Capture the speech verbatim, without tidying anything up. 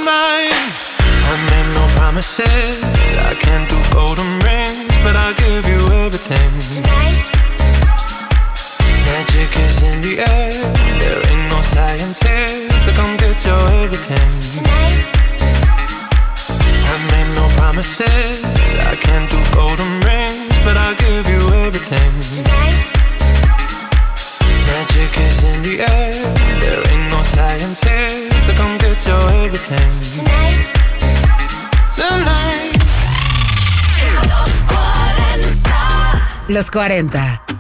mine. I made no promises, I can't do golden rings, but I'll give you everything. Tonight. Magic is in the air, there ain't no science here, so come get your everything. Tonight. I made no promises, I can't do golden rings, but I'll give you everything. Tonight. Magic is in the air, there ain't no science here, so come get your everything. Tonight. Tonight. Los cuarenta. Los cuarenta.